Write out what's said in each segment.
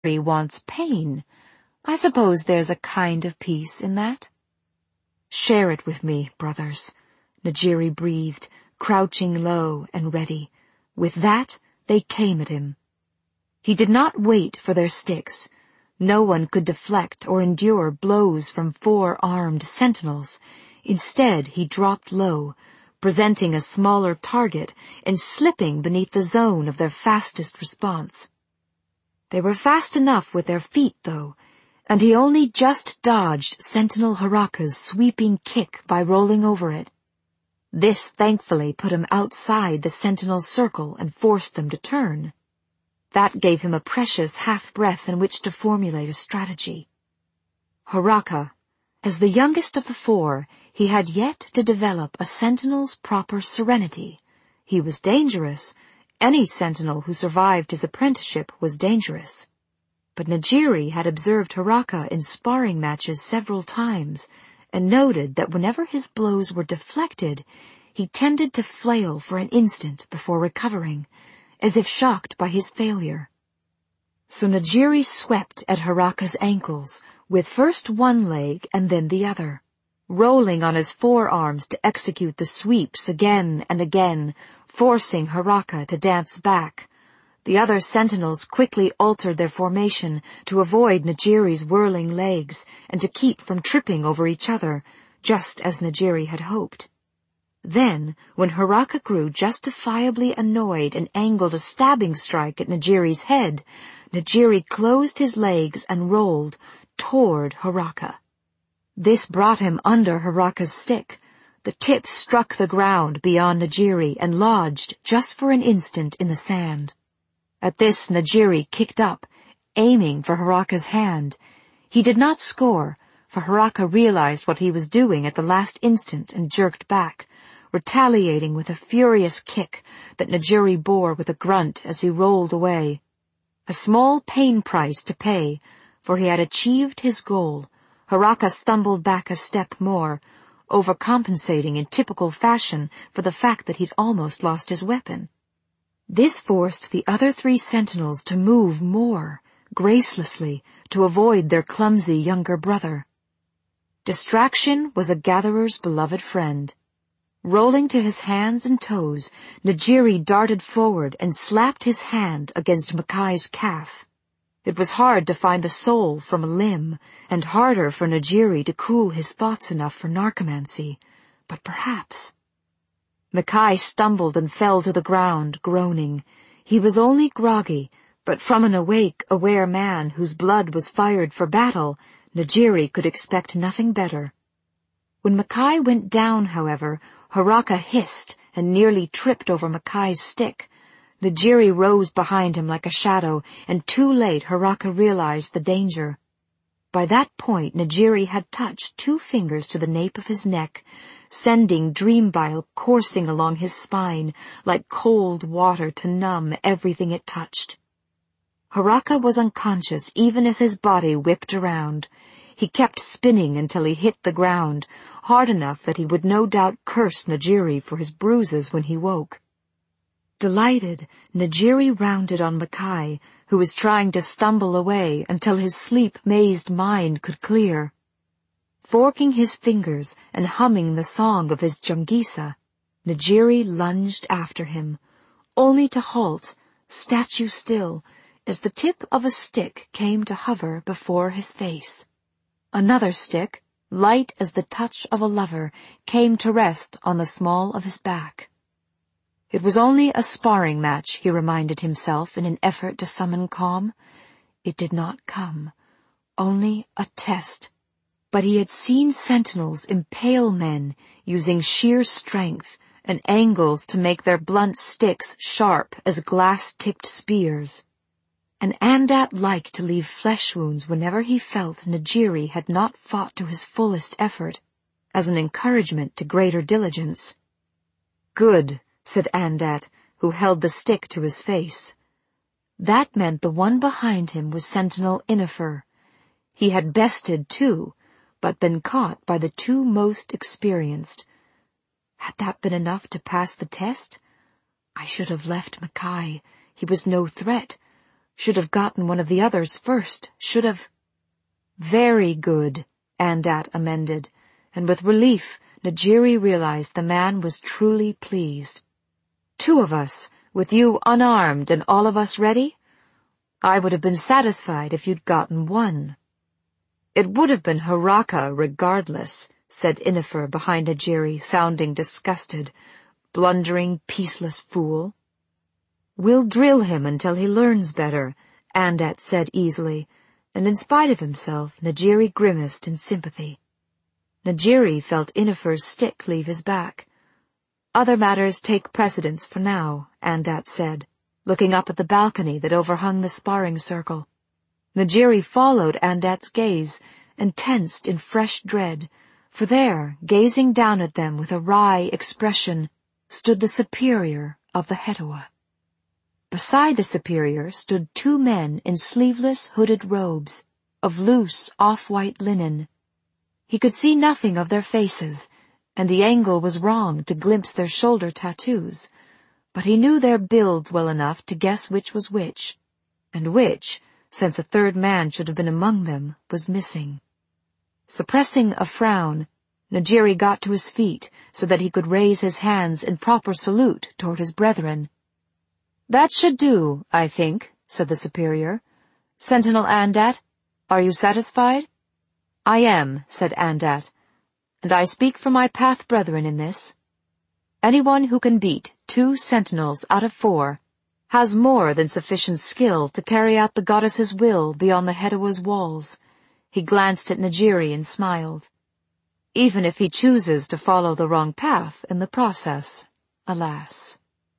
wants pain. I suppose there's a kind of peace in that." "Share it with me, brothers," Najiri breathed, crouching low and ready. With that, they came at him. He did not wait for their sticks. No one could deflect or endure blows from 4 armed sentinels. Instead, he dropped low, presenting a smaller target and slipping beneath the zone of their fastest response. They were fast enough with their feet, though, and he only just dodged Sentinel Haraka's sweeping kick by rolling over it. This thankfully put him outside the Sentinel's circle and forced them to turn. That gave him a precious half-breath in which to formulate a strategy. Haraka, as the youngest of the 4, he had yet to develop a Sentinel's proper serenity. He was dangerous. Any Sentinel who survived his apprenticeship was dangerous. But Najiri had observed Haraka in sparring matches several times, and noted that whenever his blows were deflected, he tended to flail for an instant before recovering, as if shocked by his failure. So Najiri swept at Haraka's ankles, with first one leg and then the other, rolling on his forearms to execute the sweeps again and again, forcing Haraka to dance back. The other sentinels quickly altered their formation to avoid Najiri's whirling legs and to keep from tripping over each other, just as Najiri had hoped. Then, when Haraka grew justifiably annoyed and angled a stabbing strike at Najiri's head, Najiri closed his legs and rolled toward Haraka. This brought him under Haraka's stick. The tip struck the ground beyond Najiri and lodged just for an instant in the sand. At this, Najiri kicked up, aiming for Haraka's hand. He did not score, for Haraka realized what he was doing at the last instant and jerked back, retaliating with a furious kick that Najiri bore with a grunt as he rolled away. A small pain price to pay, for he had achieved his goal. Haraka stumbled back a step more, overcompensating in typical fashion for the fact that he'd almost lost his weapon. This forced the other 3 sentinels to move more, gracelessly, to avoid their clumsy younger brother. Distraction was a gatherer's beloved friend. Rolling to his hands and toes, Najiri darted forward and slapped his hand against Makai's calf. It was hard to find the soul from a limb, and harder for Najiri to cool his thoughts enough for narcomancy, but perhaps... Makai stumbled and fell to the ground, groaning. He was only groggy, but from an awake, aware man whose blood was fired for battle, Najiri could expect nothing better. When Makai went down, however, Haraka hissed and nearly tripped over Makai's stick. Najiri rose behind him like a shadow, and too late Haraka realized the danger. By that point Najiri had touched 2 fingers to the nape of his neck, sending dream bile coursing along his spine like cold water to numb everything it touched. Haraka was unconscious even as his body whipped around. He kept spinning until he hit the ground, hard enough that he would no doubt curse Najiri for his bruises when he woke. Delighted, Najiri rounded on Makai, who was trying to stumble away until his sleep-mazed mind could clear. Forking his fingers and humming the song of his Jungisa, Najiri lunged after him, only to halt, statue still, as the tip of a stick came to hover before his face. Another stick, light as the touch of a lover, came to rest on the small of his back. It was only a sparring match, he reminded himself in an effort to summon calm. It did not come. Only a test. But he had seen sentinels impale men using sheer strength and angles to make their blunt sticks sharp as glass-tipped spears. And Andat liked to leave flesh wounds whenever he felt Najiri had not fought to his fullest effort, as an encouragement to greater diligence. "Good," said Andat, who held the stick to his face. That meant the one behind him was Sentinel Inifer. He had bested 2, but been caught by the 2 most experienced. Had that been enough to pass the test? I should have left Makai. He was no threat. Should have gotten one of the others first. Should have... Very good, Andat amended, and with relief, Najiri realized the man was truly pleased. 2 of us, with you unarmed and all of us ready? I would have been satisfied if you'd gotten 1. It would have been Haraka regardless, said Inifer behind Najiri, sounding disgusted. Blundering, peaceless fool. We'll drill him until he learns better, Andat said easily, and in spite of himself, Najiri grimaced in sympathy. Najiri felt Inifer's stick leave his back. Other matters take precedence for now, Andat said, looking up at the balcony that overhung the sparring circle. Najiri followed Andat's gaze and tensed in fresh dread, for there, gazing down at them with a wry expression, stood the superior of the Hetawah. Beside the superior stood 2 men in sleeveless hooded robes, of loose off-white linen. He could see nothing of their faces, and the angle was wrong to glimpse their shoulder tattoos, but he knew their builds well enough to guess which was which, and which, since a 3rd man should have been among them, was missing. Suppressing a frown, Najiri got to his feet so that he could raise his hands in proper salute toward his brethren. That should do, I think, said the superior. Sentinel Andat, are you satisfied? I am, said Andat, and I speak for my path brethren in this. Anyone who can beat 2 sentinels out of 4 has more than sufficient skill to carry out the goddess's will beyond the Hetawah's walls. He glanced at Najiri and smiled. Even if he chooses to follow the wrong path in the process, alas.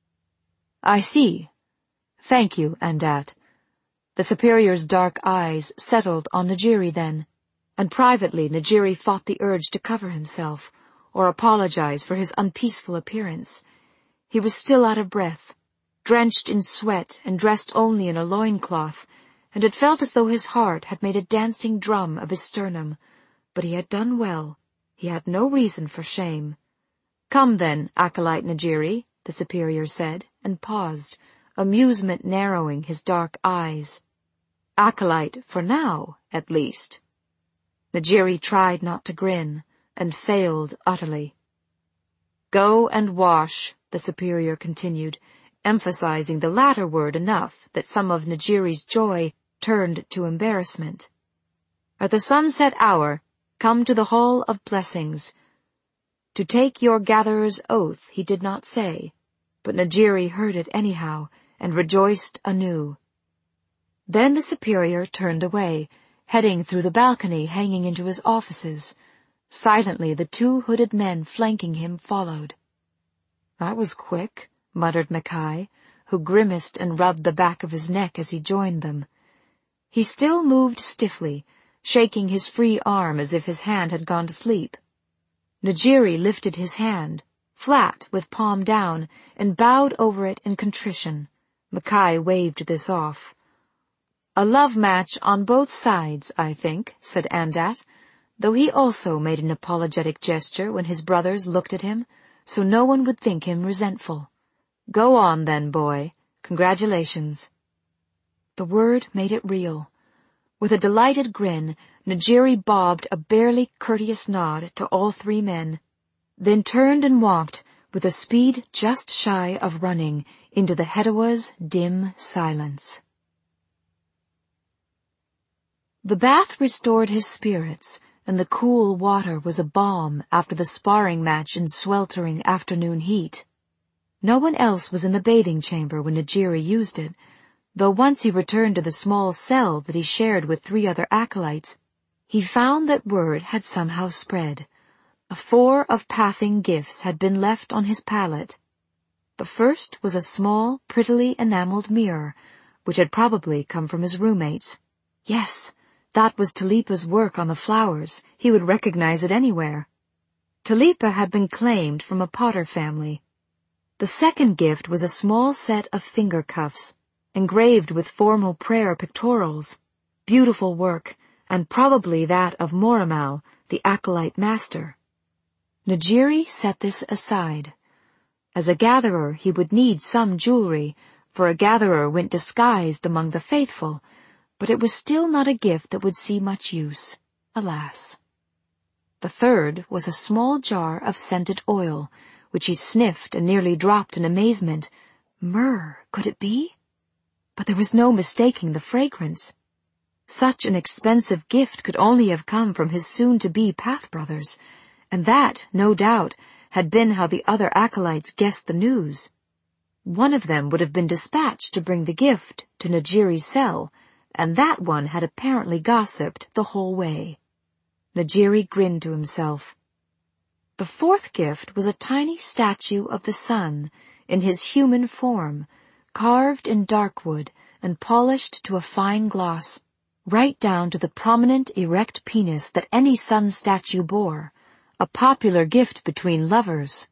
I see. Thank you, Andat. The superior's dark eyes settled on Najiri then, and privately Najiri fought the urge to cover himself, or apologize for his unpeaceful appearance. He was still out of breath, drenched in sweat and dressed only in a loincloth, and it felt as though his heart had made a dancing drum of his sternum. But he had done well. He had no reason for shame. Come then, Acolyte Najiri, the superior said, and paused, amusement narrowing his dark eyes. Acolyte for now, at least. Najiri tried not to grin, and failed utterly. Go and wash, the superior continued, emphasizing the latter word enough that some of Najiri's joy turned to embarrassment. At the sunset hour, come to the Hall of Blessings. To take your gatherer's oath he did not say, but Najiri heard it anyhow, and rejoiced anew. Then the superior turned away, heading through the balcony hanging into his offices. Silently the 2 hooded men flanking him followed. That was quick, muttered Mackay, who grimaced and rubbed the back of his neck as he joined them. He still moved stiffly, shaking his free arm as if his hand had gone to sleep. Najiri lifted his hand, flat with palm down, and bowed over it in contrition. Mackay waved this off. A love match on both sides, I think, said Andat, though he also made an apologetic gesture when his brothers looked at him, so no one would think him resentful. Go on then, boy. Congratulations. The word made it real. With a delighted grin, Najiri bobbed a barely courteous nod to all 3 men, then turned and walked, with a speed just shy of running, into the Hetawah's dim silence. The bath restored his spirits, and the cool water was a balm after the sparring match in sweltering afternoon heat. No one else was in the bathing chamber when Najiri used it, though once he returned to the small cell that he shared with 3 other acolytes, he found that word had somehow spread. 4 of pathing gifts had been left on his pallet. The first was a small, prettily enameled mirror, which had probably come from his roommates. Yes, that was Talipa's work on the flowers. He would recognize it anywhere. Talipa had been claimed from a Potter family. The second gift was a small set of finger cuffs, engraved with formal prayer pictorials, beautiful work, and probably that of Moramau, the acolyte master. Najiri set this aside. As a gatherer, he would need some jewelry, for a gatherer went disguised among the faithful, but it was still not a gift that would see much use, alas. The third was a small jar of scented oil, which he sniffed and nearly dropped in amazement. Myrrh, could it be? But there was no mistaking the fragrance. Such an expensive gift could only have come from his soon-to-be path-brothers, and that, no doubt, had been how the other acolytes guessed the news. One of them would have been dispatched to bring the gift to Najiri's cell, and that one had apparently gossiped the whole way. Najiri grinned to himself. The fourth gift was a tiny statue of the sun, in his human form, carved in dark wood and polished to a fine gloss, right down to the prominent erect penis that any sun statue bore, a popular gift between lovers.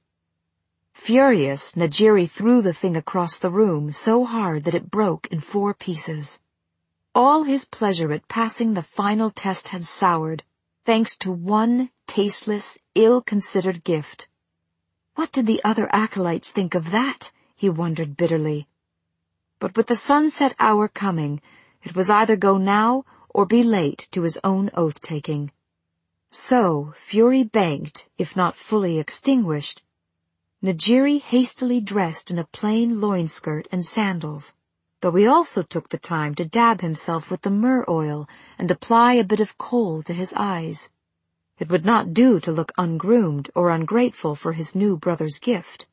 Furious, Najiri threw the thing across the room so hard that it broke in 4 pieces. All his pleasure at passing the final test had soured, thanks to one tasteless, ill-considered gift. What did the other acolytes think of that? He wondered bitterly. But with the sunset hour coming, it was either go now or be late to his own oath-taking. So fury banked, if not fully extinguished. Najiri hastily dressed in a plain loin-skirt and sandals, though he also took the time to dab himself with the myrrh oil and apply a bit of kohl to his eyes. It would not do to look ungroomed or ungrateful for his new brother's gift.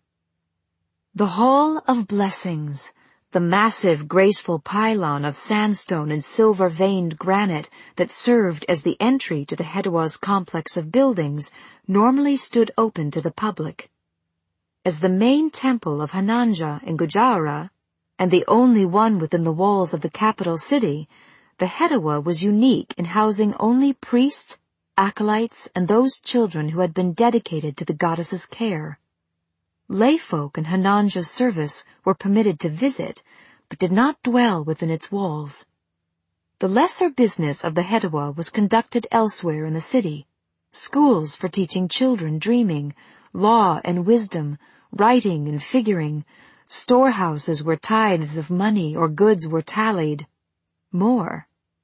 The Hall of Blessings, the massive, graceful pylon of sandstone and silver-veined granite that served as the entry to the Hedua's complex of buildings, normally stood open to the public. As the main temple of Hananja in Gujarat, and the only one within the walls of the capital city, the Hedua was unique in housing only priests, acolytes, and those children who had been dedicated to the goddess's care. Layfolk in Hananja's service were permitted to visit, but did not dwell within its walls. The lesser business of the Hedua was conducted elsewhere in the city, schools for teaching children dreaming, law and wisdom, writing and figuring, storehouses where tithes of money or goods were tallied. More.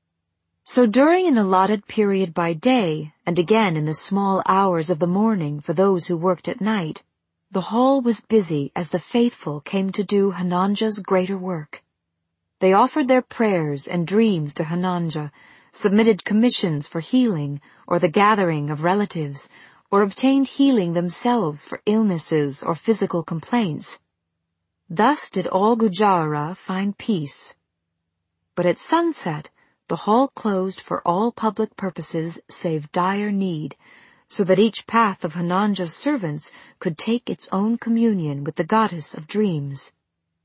So during an allotted period by day, and again in the small hours of the morning for those who worked at night, the hall was busy as the faithful came to do Hananja's greater work. They offered their prayers and dreams to Hananja, submitted commissions for healing or the gathering of relatives, or obtained healing themselves for illnesses or physical complaints. Thus did all Gujarat find peace. But at sunset, the hall closed for all public purposes save dire need, so that each path of Hananja's servants could take its own communion with the goddess of dreams.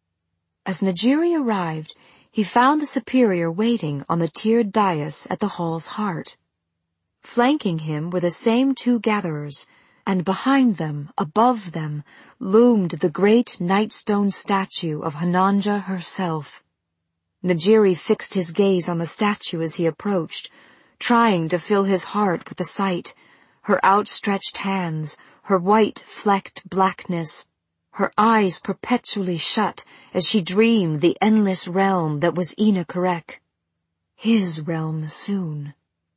As Najiri arrived, he found the superior waiting on the tiered dais at the hall's heart. Flanking him were the same 2 gatherers, and behind them, above them, loomed the great nightstone statue of Hananja herself. Najiri fixed his gaze on the statue as he approached, trying to fill his heart with the sight, her outstretched hands, her white flecked blackness, her eyes perpetually shut as she dreamed the endless realm that was Ina Karek. His realm soon.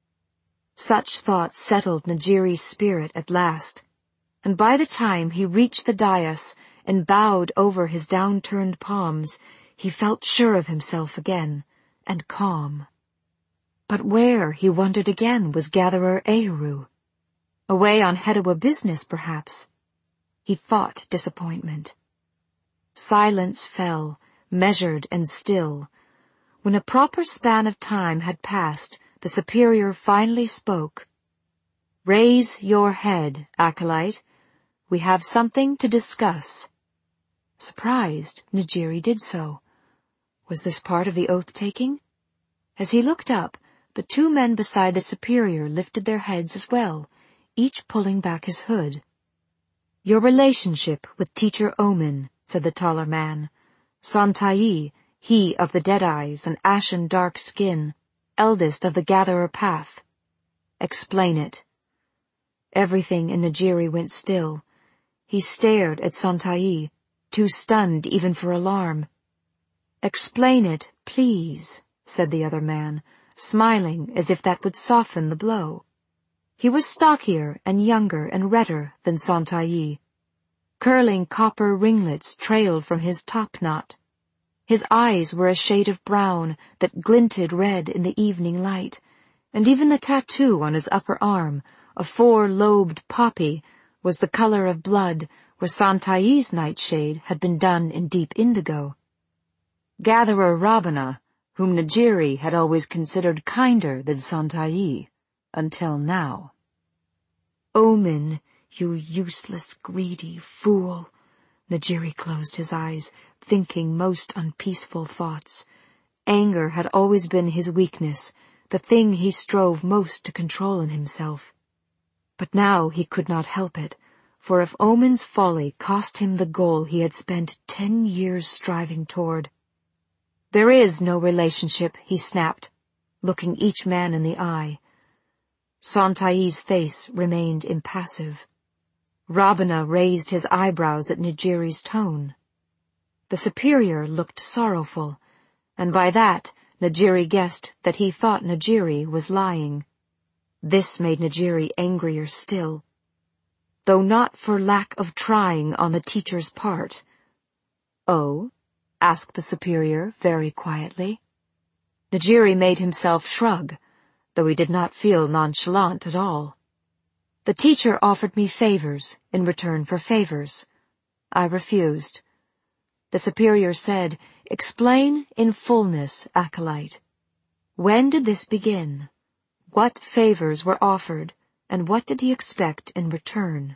Such thoughts settled Najiri's spirit at last, and by the time he reached the dais and bowed over his downturned palms, he felt sure of himself again, and calm. But where, he wondered again, was Gatherer Ehuru? Away on Hedua business, perhaps. He fought disappointment. Silence fell, measured and still. When a proper span of time had passed, the superior finally spoke. "Raise your head, acolyte. We have something to discuss." Surprised, Najiri did so. Was this part of the oath-taking? As he looked up, the 2 men beside the superior lifted their heads as well, each pulling back his hood. "Your relationship with Teacher Omin," said the taller man. "Santai, he of the dead eyes and ashen dark skin, eldest of the Gatherer Path. Explain it." Everything in Najiri went still. He stared at Santai, too stunned even for alarm. "Explain it, please," said the other man, smiling as if that would soften the blow. He was stockier and younger and redder than Santayi. Curling copper ringlets trailed from his top-knot. His eyes were a shade of brown that glinted red in the evening light, and even the tattoo on his upper arm, a 4-lobed poppy, was the color of blood where Santayi's nightshade had been done in deep indigo. Gatherer Rabana, whom Najiri had always considered kinder than Santayi, until now. "Omen, you useless, greedy fool," Najiri closed his eyes, thinking most unpeaceful thoughts. Anger had always been his weakness, the thing he strove most to control in himself. But now he could not help it, for if Omen's folly cost him the goal he had spent 10 years striving toward. "There is no relationship," he snapped, looking each man in the eye. Santayi's face remained impassive. Rabana raised his eyebrows at Najiri's tone. The superior looked sorrowful, and by that Najiri guessed that he thought Najiri was lying. This made Najiri angrier still, though not for lack of trying on the teacher's part. "Oh?" asked the superior very quietly. Najiri made himself shrug, though he did not feel nonchalant at all. "The teacher offered me favors in return for favors. I refused." The superior said, "Explain in fullness, acolyte. When did this begin? What favors were offered, and what did he expect in return?"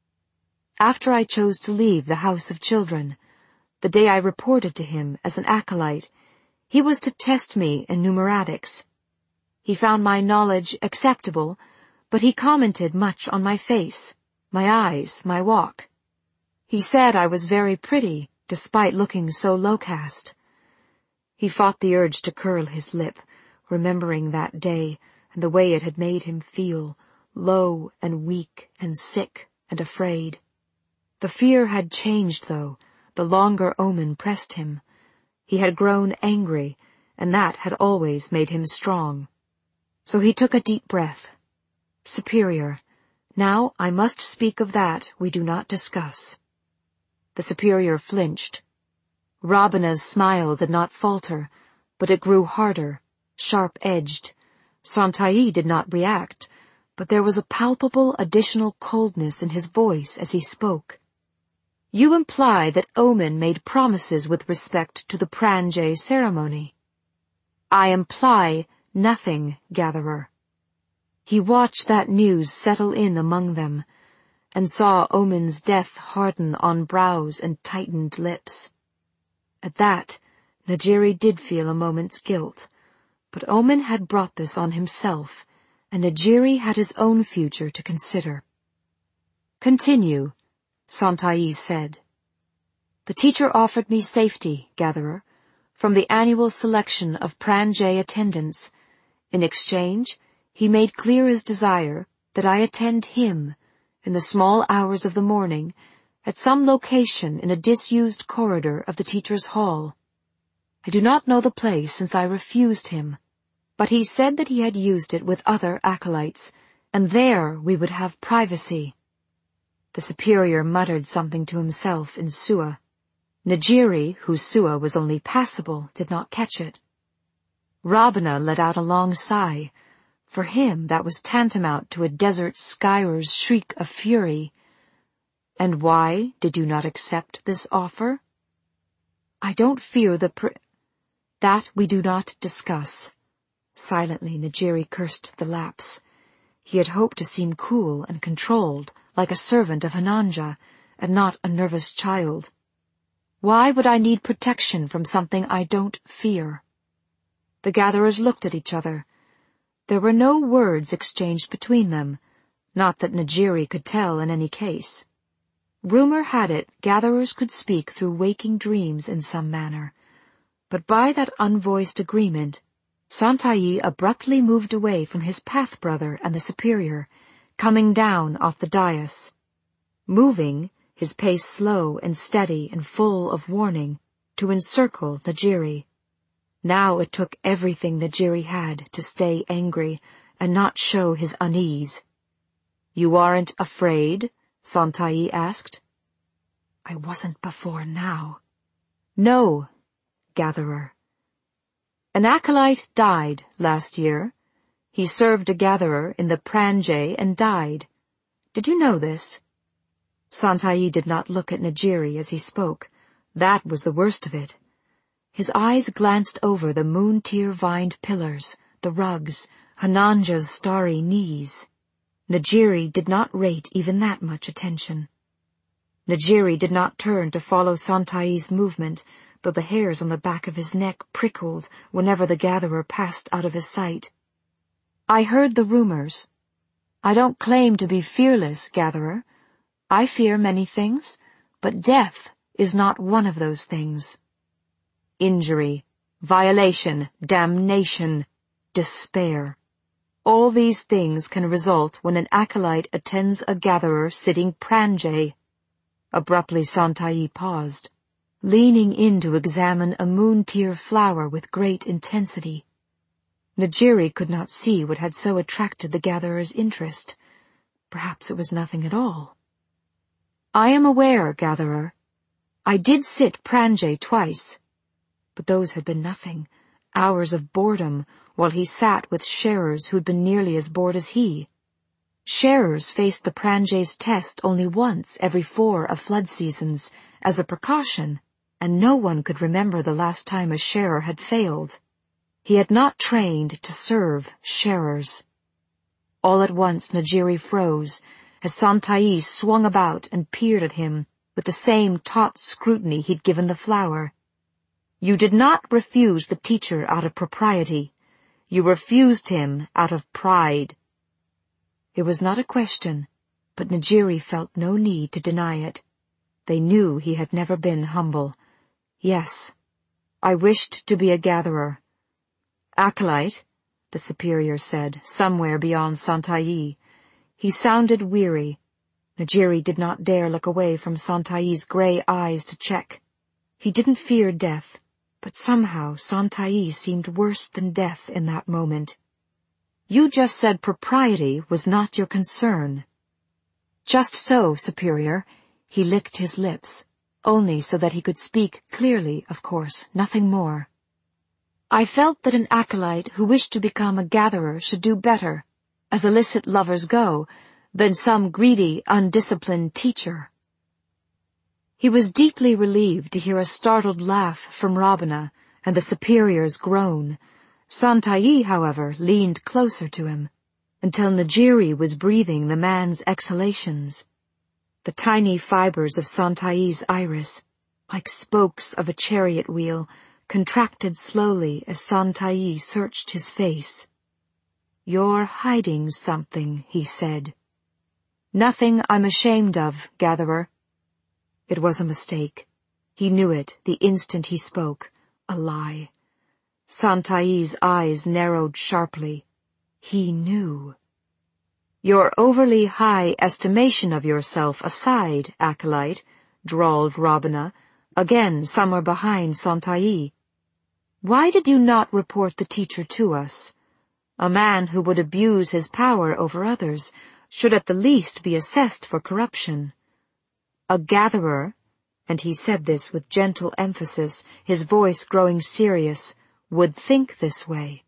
"After I chose to leave the House of Children, the day I reported to him as an acolyte, he was to test me in numeratics. He found my knowledge acceptable, but he commented much on my face, my eyes, my walk. He said I was very pretty, despite looking so low-caste." He fought the urge to curl his lip, remembering that day and the way it had made him feel, low and weak and sick and afraid. The fear had changed, though, the longer Omen pressed him. He had grown angry, and that had always made him strong. So he took a deep breath. "Superior, now I must speak of that we do not discuss." The superior flinched. Rabana's smile did not falter, but it grew harder, sharp-edged. Santayi did not react, but there was a palpable additional coldness in his voice as he spoke. "You imply that Omen made promises with respect to the Pranjay ceremony." "I imply nothing, Gatherer." He watched that news settle in among them, and saw Omen's death harden on brows and tightened lips. At that, Najiri did feel a moment's guilt, but Omen had brought this on himself, and Najiri had his own future to consider. "Continue," Santayi said. "The teacher offered me safety, Gatherer, from the annual selection of Pranjay attendants. In exchange, he made clear his desire that I attend him, in the small hours of the morning, at some location in a disused corridor of the teacher's hall. I do not know the place since I refused him, but he said that he had used it with other acolytes, and there we would have privacy." The superior muttered something to himself in Sua. Najiri, whose Sua was only passable, did not catch it. Rabana let out a long sigh. For him that was tantamount to a desert skyrer's shriek of fury. "And why did you not accept this offer?" "I don't fear that we do not discuss." Silently Najiri cursed the lapse. He had hoped to seem cool and controlled, like a servant of Hananja, and not a nervous child. "Why would I need protection from something I don't fear?" The gatherers looked at each other. There were no words exchanged between them, not that Najiri could tell in any case. Rumor had it gatherers could speak through waking dreams in some manner, but by that unvoiced agreement, Santayi abruptly moved away from his path-brother and the superior, coming down off the dais. Moving, his pace slow and steady and full of warning, to encircle Najiri. Now it took everything Najiri had to stay angry and not show his unease. "You aren't afraid?" Santai asked. "I wasn't before now." "No, Gatherer. An acolyte died last year. He served a gatherer in the Pranjay and died. Did you know this?" Santai did not look at Najiri as he spoke. That was the worst of it. His eyes glanced over the moon-tear-vined pillars, the rugs, Hananja's starry knees. Najiri did not rate even that much attention. Najiri did not turn to follow Santai's movement, though the hairs on the back of his neck prickled whenever the gatherer passed out of his sight. "I heard the rumors. I don't claim to be fearless, gatherer. I fear many things, but death is not one of those things. Injury, violation, damnation, despair. All these things can result when an acolyte attends a gatherer sitting Pranjay." Abruptly Santai paused, leaning in to examine a moon-tear flower with great intensity. Najiri could not see what had so attracted the gatherer's interest. Perhaps it was nothing at all. "I am aware, gatherer. I did sit Pranjay twice. But those had been nothing, hours of boredom, while he sat with sharers who'd been nearly as bored as he. Sharers faced the Pranjay's test only once every 4 of flood seasons, as a precaution, and no one could remember the last time a sharer had failed. He had not trained to serve sharers. All at once Najiri froze, as Santai swung about and peered at him with the same taut scrutiny he'd given the flower. "You did not refuse the teacher out of propriety. You refused him out of pride." It was not a question, but Najiri felt no need to deny it. They knew he had never been humble. "Yes, I wished to be a gatherer." "Acolyte," the superior said, somewhere beyond Santai. He sounded weary. Najiri did not dare look away from Santai's grey eyes to check. He didn't fear death, but somehow Santai seemed worse than death in that moment. "You just said propriety was not your concern." "Just so, superior." He licked his lips, only so that he could speak clearly, of course, nothing more. "I felt that an acolyte who wished to become a gatherer should do better, as illicit lovers go, than some greedy, undisciplined teacher." He was deeply relieved to hear a startled laugh from Robina and the superior's groan. Santai, however, leaned closer to him, until Najiri was breathing the man's exhalations. The tiny fibers of Santai's iris, like spokes of a chariot wheel, contracted slowly as Santai searched his face. "You're hiding something," he said. "Nothing I'm ashamed of, gatherer." It was a mistake. He knew it the instant he spoke. A lie. Santai's eyes narrowed sharply. He knew. "Your overly high estimation of yourself aside, acolyte," drawled Robina, again somewhere behind Santai. "Why did you not report the teacher to us? A man who would abuse his power over others should at the least be assessed for corruption. A gatherer," and he said this with gentle emphasis, his voice growing serious, "would think this way."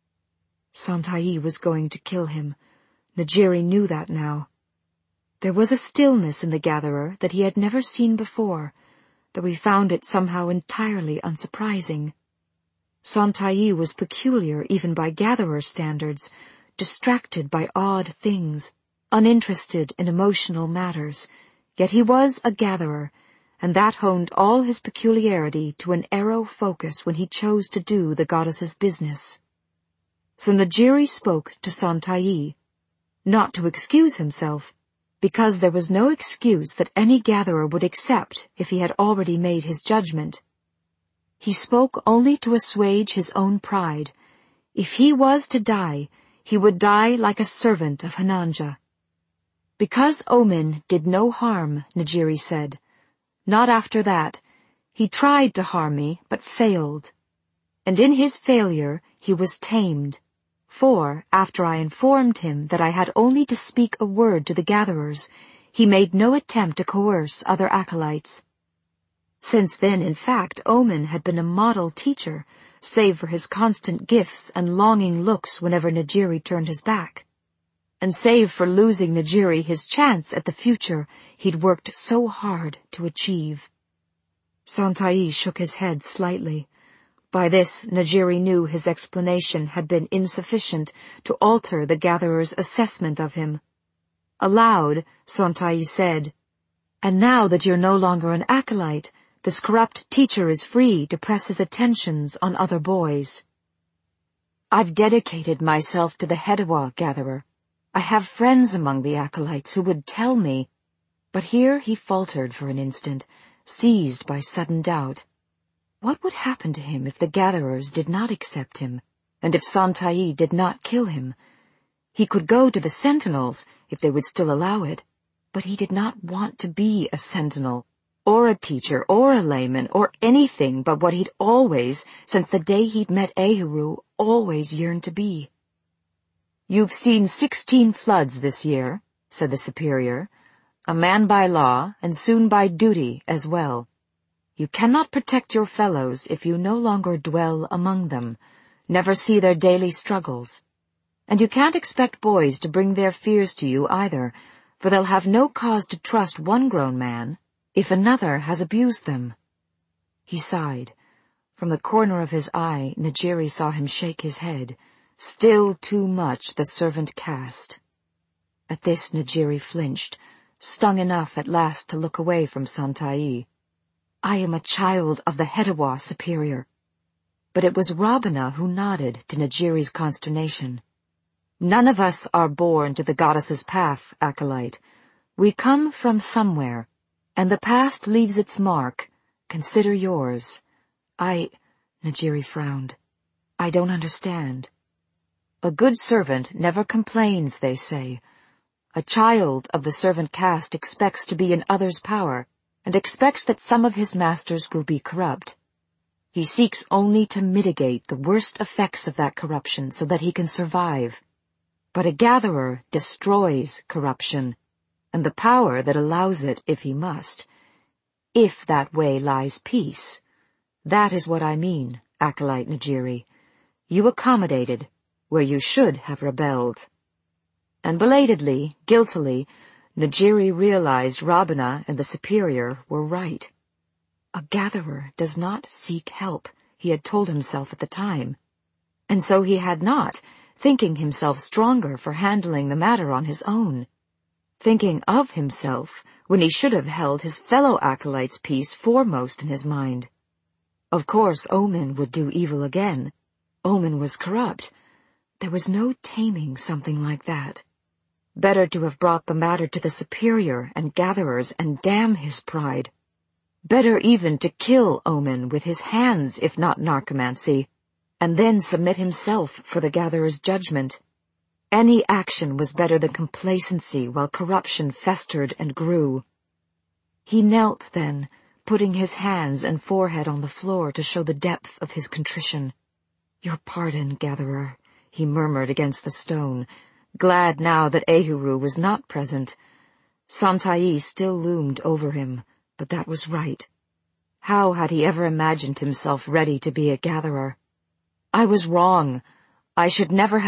Santai was going to kill him. Najiri knew that now. There was a stillness in the gatherer that he had never seen before, though he found it somehow entirely unsurprising. Santai was peculiar even by gatherer standards, distracted by odd things, uninterested in emotional matters, yet he was a gatherer, and that honed all his peculiarity to an arrow focus when he chose to do the goddess's business. So Najiri spoke to Santai, not to excuse himself, because there was no excuse that any gatherer would accept if he had already made his judgment. He spoke only to assuage his own pride. If he was to die, he would die like a servant of Hananja. Because Omin did no harm, Najiri said. Not after that. He tried to harm me, but failed. And in his failure he was tamed, for, after I informed him that I had only to speak a word to the gatherers, he made no attempt to coerce other acolytes. Since then, in fact, Omen had been a model teacher, save for his constant gifts and longing looks whenever Najiri turned his back. And save for losing Najiri his chance at the future he'd worked so hard to achieve. Santai shook his head slightly. By this, Najiri knew his explanation had been insufficient to alter the gatherer's assessment of him. Aloud, Santai said, "And now that you're no longer an acolyte, this corrupt teacher is free to press his attentions on other boys. I've dedicated myself to the Hedawa, gatherer. I have friends among the acolytes who would tell me." But here he faltered for an instant, seized by sudden doubt. What would happen to him if the gatherers did not accept him, and if Santai did not kill him? He could go to the sentinels, if they would still allow it, but he did not want to be a sentinel, or a teacher, or a layman, or anything but what he'd always, since the day he'd met Ehuru, always yearned to be. "You've seen 16 floods this year," said the superior, "a man by law, and soon by duty as well. You cannot protect your fellows if you no longer dwell among them, never see their daily struggles. And you can't expect boys to bring their fears to you either, for they'll have no cause to trust one grown man if another has abused them." He sighed. From the corner of his eye, Najiri saw him shake his head. Still too much the servant caste. At this Najiri flinched, stung enough at last to look away from Santai. "I am a child of the Hedawa, superior." But it was Rabana who nodded to Najiri's consternation. "None of us are born to the goddess's path, acolyte. We come from somewhere, and the past leaves its mark. Consider yours." Najiri frowned. "I don't understand." "A good servant never complains, they say. A child of the servant caste expects to be in others' power, and expects that some of his masters will be corrupt. He seeks only to mitigate the worst effects of that corruption so that he can survive. But a gatherer destroys corruption, and the power that allows it if he must. If that way lies peace. That is what I mean, acolyte Najiri. You accommodated where you should have rebelled." And belatedly, guiltily, Najiri realized Rabana and the superior were right. A gatherer does not seek help, he had told himself at the time. And so he had not, thinking himself stronger for handling the matter on his own. Thinking of himself when he should have held his fellow acolyte's peace foremost in his mind. Of course Omen would do evil again. Omen was corrupt. There was no taming something like that. Better to have brought the matter to the superior and gatherers and damn his pride. Better even to kill Omen with his hands, if not narcomancy, and then submit himself for the gatherer's judgment. Any action was better than complacency while corruption festered and grew. He knelt then, putting his hands and forehead on the floor to show the depth of his contrition. "Your pardon, gatherer," he murmured against the stone, glad now that Ehuru was not present. Santai still loomed over him, but that was right. How had he ever imagined himself ready to be a gatherer? "I was wrong. I should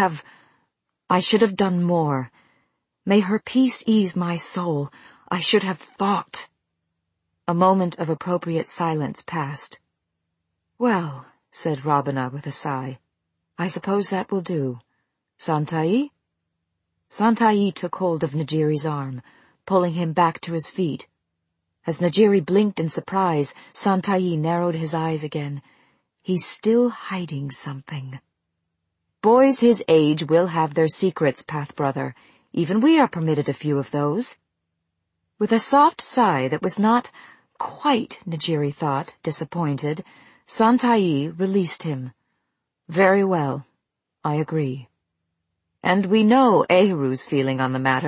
have done more. May her peace ease my soul. I should have thought." A moment of appropriate silence passed. "Well," said Rabana with a sigh, "I suppose that will do. Santai?" Santai took hold of Najiri's arm, pulling him back to his feet. As Najiri blinked in surprise, Santai narrowed his eyes again. He's still hiding something. "Boys his age will have their secrets, Path-brother. Even we are permitted a few of those." With a soft sigh that was not quite, Najiri thought, disappointed, Santai released him. "Very well. I agree. And we know Ehuru's feeling on the matter.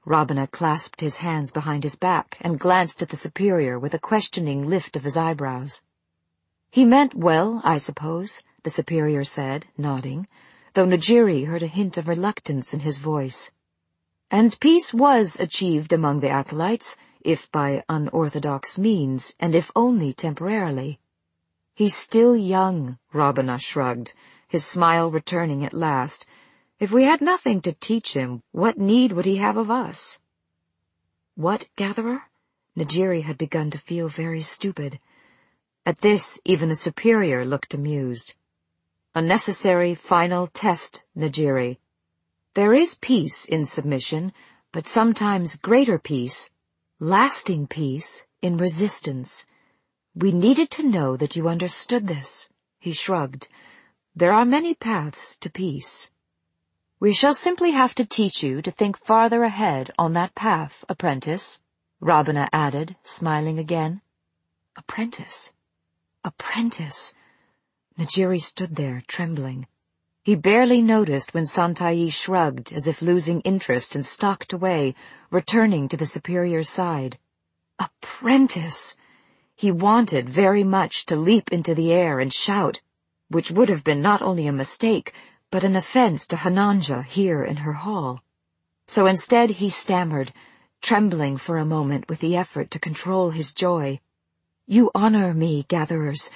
Robina clasped his hands behind his back and glanced at the superior with a questioning lift of his eyebrows. "He meant well, I suppose," the superior said, nodding, though Najiri heard a hint of reluctance in his voice. "And peace was achieved among the acolytes, if by unorthodox means, and if only temporarily." "He's still young," Robina shrugged, his smile returning at last. "If we had nothing to teach him, what need would he have of us?" "What, Gatherer?" Najiri had begun to feel very stupid. At this, even the superior looked amused. "A necessary final test, Najiri. There is peace in submission, but sometimes greater peace, lasting peace, in resistance. We needed to know that you understood this." He shrugged. "There are many paths to peace. We shall simply have to teach you to think farther ahead on that path, apprentice," Robina added, smiling again. Apprentice. Apprentice. Najiri stood there, trembling. He barely noticed when Santai shrugged as if losing interest and stalked away, returning to the superior's side. Apprentice! He wanted very much to leap into the air and shout, which would have been not only a mistake, but an offense to Hananja here in her hall. So instead he stammered, trembling for a moment with the effort to control his joy. "You honor me, gatherers,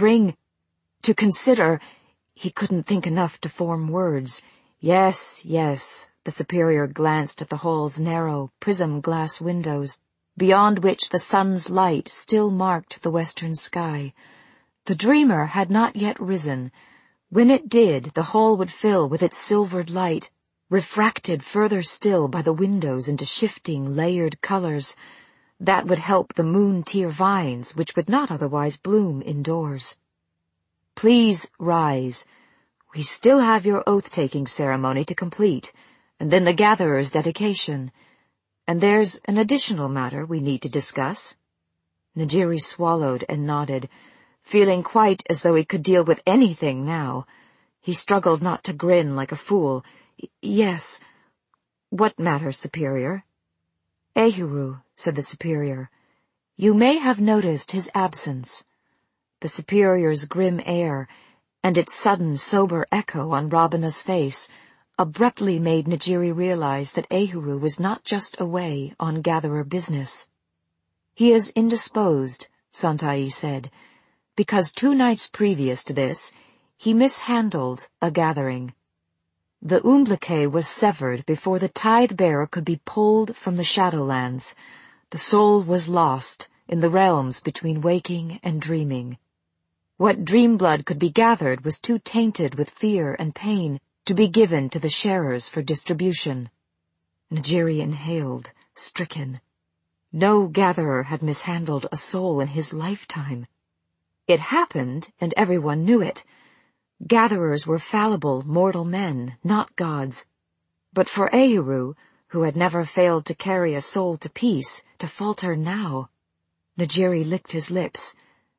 to consider—" He couldn't think enough to form words. Yes, the superior glanced at the hall's narrow, prism-glass windows, beyond which the sun's light still marked the western sky. The dreamer had not yet risen. When it did, the hall would fill with its silvered light, refracted further still by the windows into shifting, layered colors. That would help the moon-tier vines, which would not otherwise bloom indoors. "Please rise. We still have your oath-taking ceremony to complete, and then the gatherer's dedication. And there's an additional matter we need to discuss." Najiri swallowed and nodded, feeling quite as though he could deal with anything now. He struggled not to grin like a fool. "Yes. What matter, Superior?" "Ehuru," said the Superior. "You may have noticed his absence." The Superior's grim air, and its sudden sober echo on Robina's face, abruptly made Najiri realize that Ehuru was not just away on gatherer business. "He is indisposed," Santai said, "because 2 nights previous to this, he mishandled a gathering. The umblique was severed before the tithe-bearer could be pulled from the Shadowlands. The soul was lost in the realms between waking and dreaming. What dream blood could be gathered was too tainted with fear and pain to be given to the sharers for distribution." Najiri inhaled, stricken. No gatherer had mishandled a soul in his lifetime. It happened, and everyone knew it. Gatherers were fallible, mortal men, not gods. But for Ehuru, who had never failed to carry a soul to peace, to falter now— Najiri licked his lips.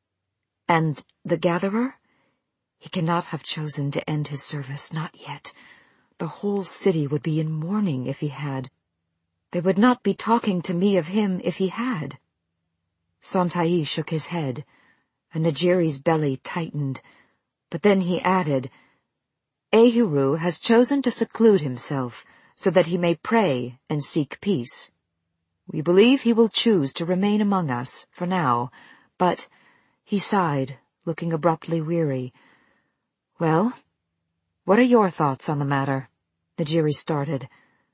"And the gatherer? He cannot have chosen to end his service, not yet. The whole city would be in mourning if he had. They would not be talking to me of him if he had." Santai shook his head, and Najiri's belly tightened. But then he added, "Ehuru has chosen to seclude himself so that he may pray and seek peace. We believe he will choose to remain among us for now, but—" He sighed, looking abruptly weary. "Well, what are your thoughts on the matter?" Najiri started.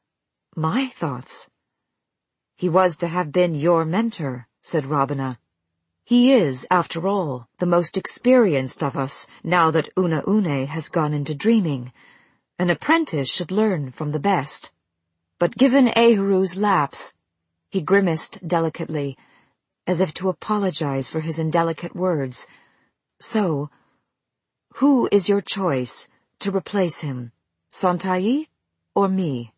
"My thoughts?" "He was to have been your mentor," said Robina. "He is, after all, the most experienced of us, now that Una-Une has gone into dreaming. An apprentice should learn from the best. But given Ehuru's lapse—" He grimaced delicately, as if to apologize for his indelicate words. "So, who is your choice to replace him, Santai or me?"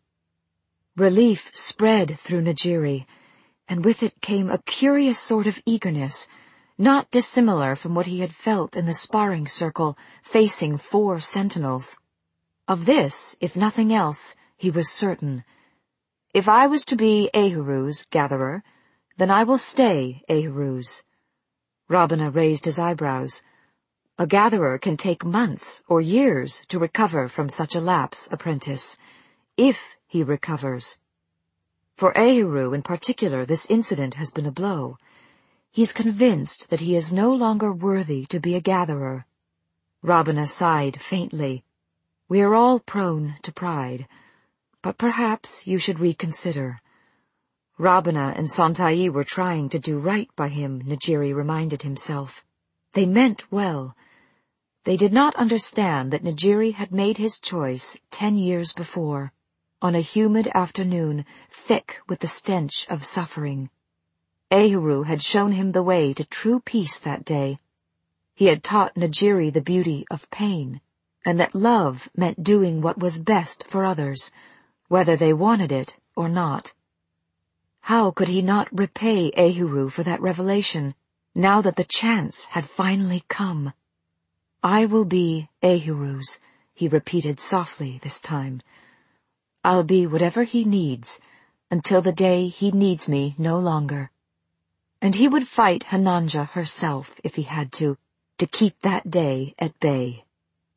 Relief spread through Najiri, and with it came a curious sort of eagerness, not dissimilar from what he had felt in the sparring circle facing 4 sentinels. Of this, if nothing else, he was certain. If I was to be Ahuruz, gatherer, then I will stay Ahuruz. Rabana raised his eyebrows. A gatherer can take months or years to recover from such a lapse, apprentice, if he recovers. For Ahuru in particular, this incident has been a blow. He's convinced that he is no longer worthy to be a gatherer. Rabana sighed faintly. We are all prone to pride, but perhaps you should reconsider. Rabana and Santai were trying to do right by him, Najiri reminded himself. They meant well. They did not understand that Najiri had made his choice 10 years before, on a humid afternoon thick with the stench of suffering. Ahuru had shown him the way to true peace that day. He had taught Najiri the beauty of pain, and that love meant doing what was best for others, whether they wanted it or not. How could he not repay Ahuru for that revelation, now that the chance had finally come? I will be Ahuruz, he repeated softly this time. I'll be whatever he needs, until the day he needs me no longer. And he would fight Hananja herself, if he had to keep that day at bay.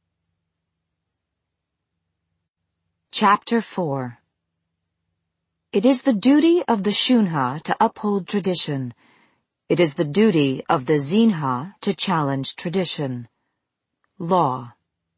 Chapter 4. It is the duty of the Shunha to uphold tradition. It is the duty of the Zinha to challenge tradition. Law.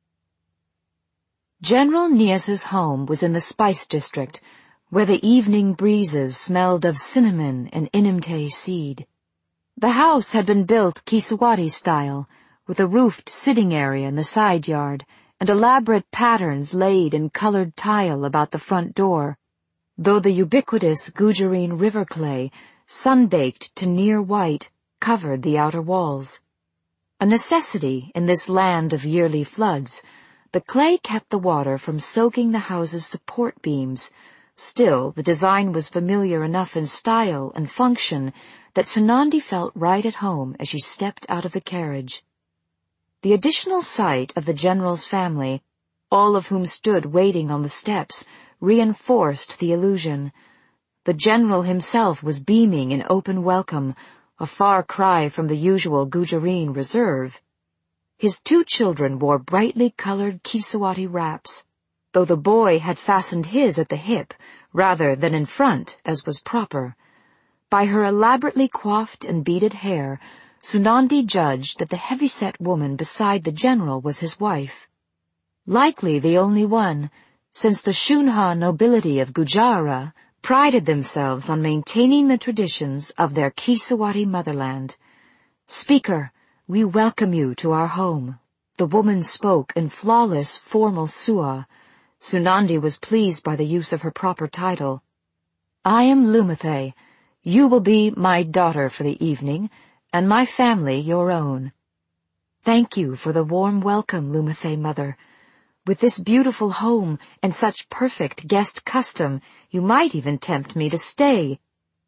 General Nias's home was in the Spice District, where the evening breezes smelled of cinnamon and inimte seed. The house had been built Kisawati style, with a roofed sitting area in the side yard, and elaborate patterns laid in colored tile about the front door, though the ubiquitous Gujarine river clay, sun-baked to near white, covered the outer walls. A necessity in this land of yearly floods, the clay kept the water from soaking the house's support beams. Still, the design was familiar enough in style and function that Sunandi felt right at home as she stepped out of the carriage. The additional sight of the general's family, all of whom stood waiting on the steps, reinforced the illusion. The general himself was beaming in open welcome, a far cry from the usual Gujarine reserve. His 2 children wore brightly colored Kisawati wraps, though the boy had fastened his at the hip rather than in front, as was proper. By her elaborately coiffed and beaded hair, Sunandi judged that the heavy-set woman beside the general was his wife. Likely the only one, since the Shunha nobility of Gujara prided themselves on maintaining the traditions of their Kisawati motherland. Speaker, we welcome you to our home. The woman spoke in flawless, formal Sua. Sunandi was pleased by the use of her proper title. I am Lumathe. You will be my daughter for the evening, and my family your own. Thank you for the warm welcome, Lumathe mother. With this beautiful home and such perfect guest custom, you might even tempt me to stay.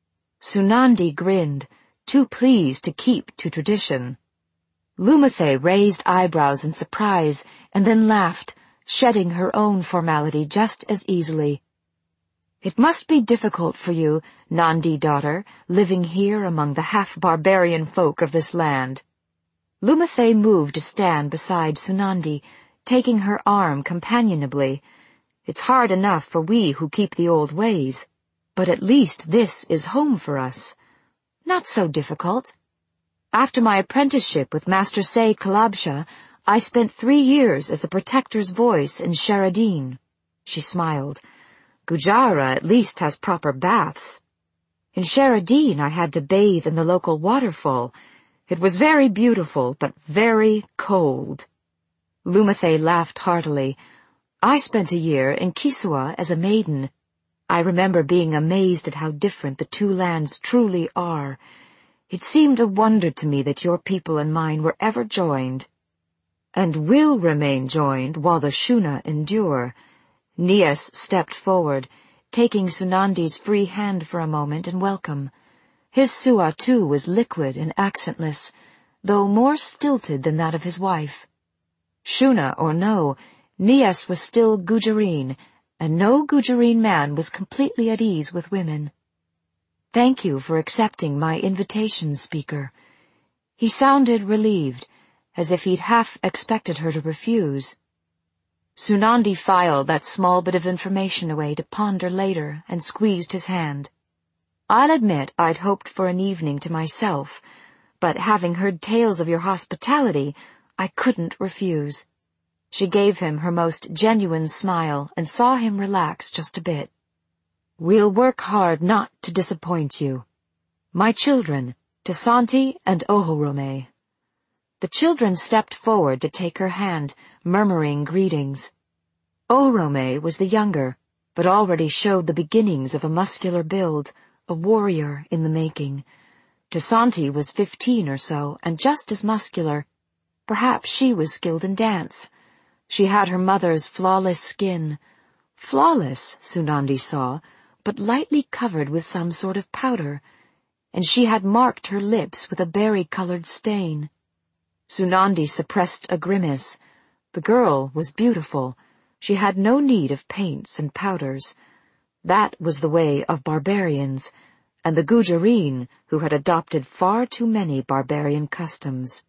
Sunandi grinned, too pleased to keep to tradition. Lumathe raised eyebrows in surprise and then laughed, shedding her own formality just as easily. It must be difficult for you, Nandi daughter, living here among the half-barbarian folk of this land. Lumathe moved to stand beside Sunandi, taking her arm companionably. It's hard enough for we who keep the old ways, but at least this is home for us. Not so difficult. After my apprenticeship with Master Say Kalabsha, I spent 3 years as the protector's voice in Sharadin. She smiled. Gujara at least has proper baths. In Sharadin I had to bathe in the local waterfall. It was very beautiful, but very cold. Lumathe laughed heartily. I spent a year in Kisua as a maiden. I remember being amazed at how different the 2 lands truly are. It seemed a wonder to me that your people and mine were ever joined, and will remain joined while the Shuna endure. Nias stepped forward, taking Sunandi's free hand for a moment in welcome. His Sua, too, was liquid and accentless, though more stilted than that of his wife. Shuna or no, Nias was still Gujarine, and no Gujarene man was completely at ease with women. "Thank you for accepting my invitation, Speaker." He sounded relieved, as if he'd half expected her to refuse. Sunandi filed that small bit of information away to ponder later and squeezed his hand. "I'll admit I'd hoped for an evening to myself, but having heard tales of your hospitality, I couldn't refuse." She gave him her most genuine smile and saw him relax just a bit. "We'll work hard not to disappoint you. My children, Tasanti and Ohorome." The children stepped forward to take her hand, murmuring greetings. Ohorome was the younger, but already showed the beginnings of a muscular build, a warrior in the making. Tasanti was 15 or so, and just as muscular. Perhaps she was skilled in dance. She had her mother's flawless skin. Flawless, Sunandi saw, but lightly covered with some sort of powder, and she had marked her lips with a berry-colored stain. Sunandi suppressed a grimace. The girl was beautiful. She had no need of paints and powders. That was the way of barbarians, and the Gujarene who had adopted far too many barbarian customs.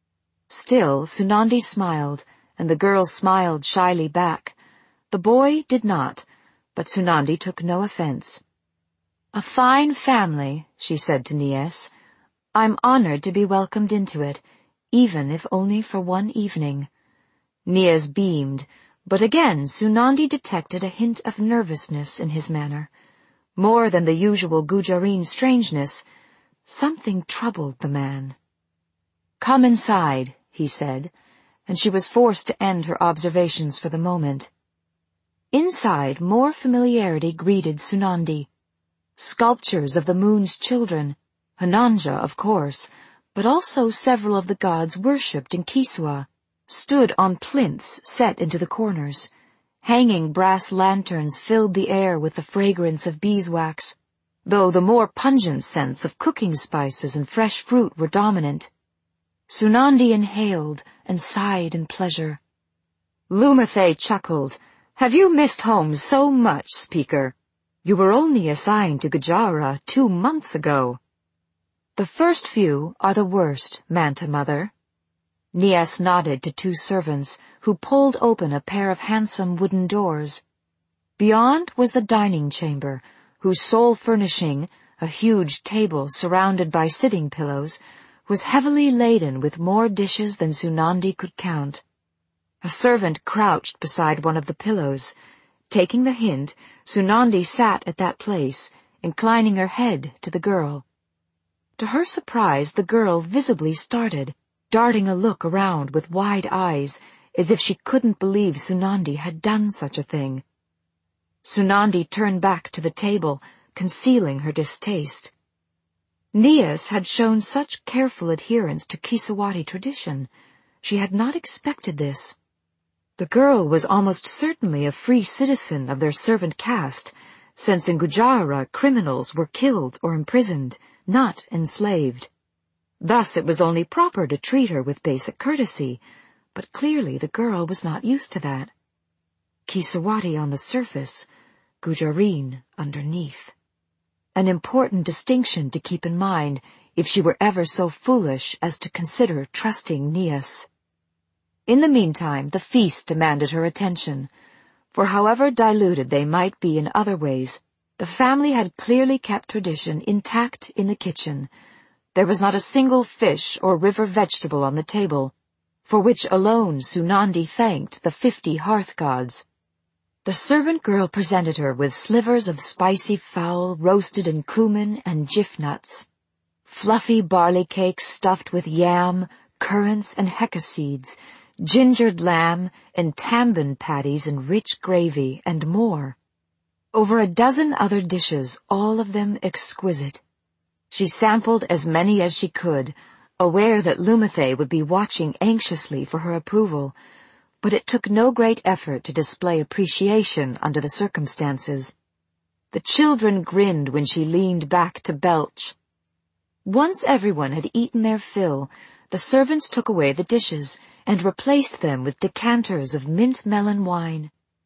Still, Sunandi smiled, and the girl smiled shyly back. The boy did not, but Sunandi took no offense. "A fine family," she said to Nias. "I'm honored to be welcomed into it, even if only for one evening." Nias beamed, but again Sunandi detected a hint of nervousness in his manner. More than the usual Gujarene strangeness, something troubled the man. "Come inside," he said, and she was forced to end her observations for the moment. Inside, more familiarity greeted Sunandi. Sculptures of the moon's children, Hananja, of course, but also several of the gods worshipped in Kiswa, stood on plinths set into the corners. Hanging brass lanterns filled the air with the fragrance of beeswax, though the more pungent scents of cooking spices and fresh fruit were dominant. Sunandi inhaled and sighed in pleasure. Lumathe chuckled. "Have you missed home so much, Speaker? You were only assigned to Gujara 2 months ago." "The first few are the worst, Manta Mother." Nias nodded to 2 servants who pulled open a pair of handsome wooden doors. Beyond was the dining chamber, whose sole furnishing, a huge table surrounded by sitting pillows, was heavily laden with more dishes than Sunandi could count. A servant crouched beside one of the pillows. Taking the hint, Sunandi sat at that place, inclining her head to the girl. To her surprise, the girl visibly started, darting a look around with wide eyes, as if she couldn't believe Sunandi had done such a thing. Sunandi turned back to the table, concealing her distaste. Nias had shown such careful adherence to Kisawati tradition. She had not expected this. The girl was almost certainly a free citizen of their servant caste, since in Gujara criminals were killed or imprisoned, not enslaved. Thus it was only proper to treat her with basic courtesy, but clearly the girl was not used to that. Kisawati on the surface, Gujarene underneath. An important distinction to keep in mind if she were ever so foolish as to consider trusting Nias. In the meantime, the feast demanded her attention, for however diluted they might be in other ways, the family had clearly kept tradition intact in the kitchen. There was not a single fish or river vegetable on the table, for which alone Sunandi thanked the 50 hearth gods. The servant girl presented her with slivers of spicy fowl roasted in cumin and jif nuts, fluffy barley cakes stuffed with yam, currants, and hecka seeds, gingered lamb, and tamban patties in rich gravy, and more. Over a dozen other dishes, all of them exquisite. She sampled as many as she could, aware that Lumathe would be watching anxiously for her approval, but it took no great effort to display appreciation under the circumstances. The children grinned when she leaned back to belch. Once everyone had eaten their fill, the servants took away the dishes and replaced them with decanters of mint melon wine.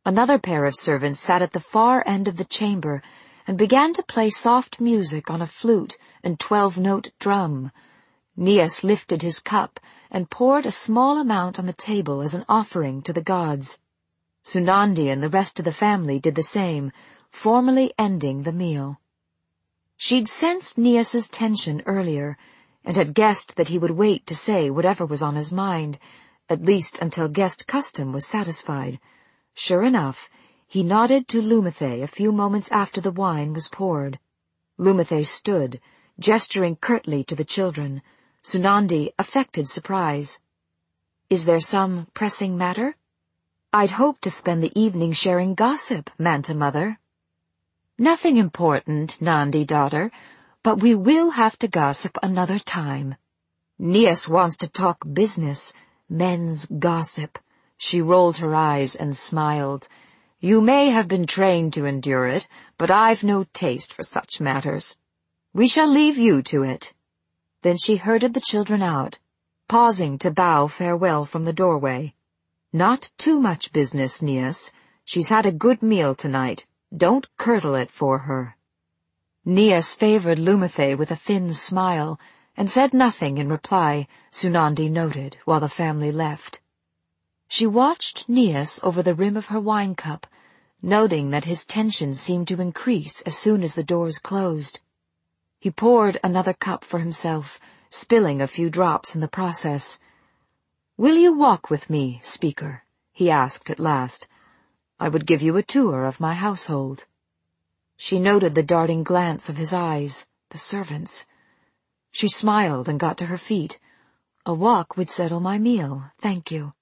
Another pair of servants sat at the far end of the chamber and began to play soft music on a flute and 12-note drum. Nias lifted his cup and poured a small amount on the table as an offering to the gods. Sunandi and the rest of the family did the same, formally ending the meal. She'd sensed Nias's tension earlier, and had guessed that he would wait to say whatever was on his mind, at least until guest custom was satisfied. Sure enough, he nodded to Lumethe a few moments after the wine was poured. Lumethe stood, gesturing curtly to the children. Sunandi affected surprise. "Is there some pressing matter?" "I'd hoped to spend the evening sharing gossip, Manta Mother." "Nothing important, Nandi daughter, but we will have to gossip another time. Nias wants to talk business, men's gossip." She rolled her eyes and smiled. "You may have been trained to endure it, but I've no taste for such matters. We shall leave you to it." Then she herded the children out, pausing to bow farewell from the doorway. "Not too much business, Nias. She's had a good meal tonight. Don't curdle it for her." Nias favored Lumethe with a thin smile, and said nothing in reply, Sunandi noted, while the family left. She watched Nias over the rim of her wine cup, noting that his tension seemed to increase as soon as the doors closed. He poured another cup for himself, spilling a few drops in the process. "Will you walk with me, Speaker?" he asked at last. "I would give you a tour of my household." She noted the darting glance of his eyes, the servants. She smiled and got to her feet. "A walk would settle my meal, thank you."